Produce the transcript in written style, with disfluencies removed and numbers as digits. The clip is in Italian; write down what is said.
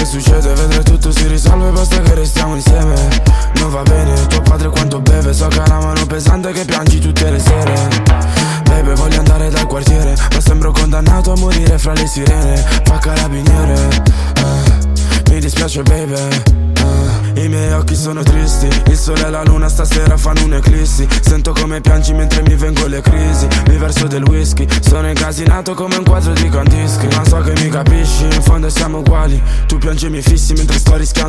succede, vedrai tutto si risolve, basta che restiamo insieme. Non va bene, tuo padre quanto beve, so che ha la mano pesante che piangi tutte le sere. Baby, voglio andare dal quartiere, ma sembro condannato a morire fra le sirene. Fa carabiniere, mi dispiace baby. I miei occhi sono tristi, il sole e la luna stasera fanno un'eclissi. Sento come piangi mentre mi vengo le crisi, mi verso del whisky, sono incasinato come un quadro di Kandinsky. Ma so che mi capisci, in fondo siamo uguali, tu piangi e mi fissi mentre sto rischiando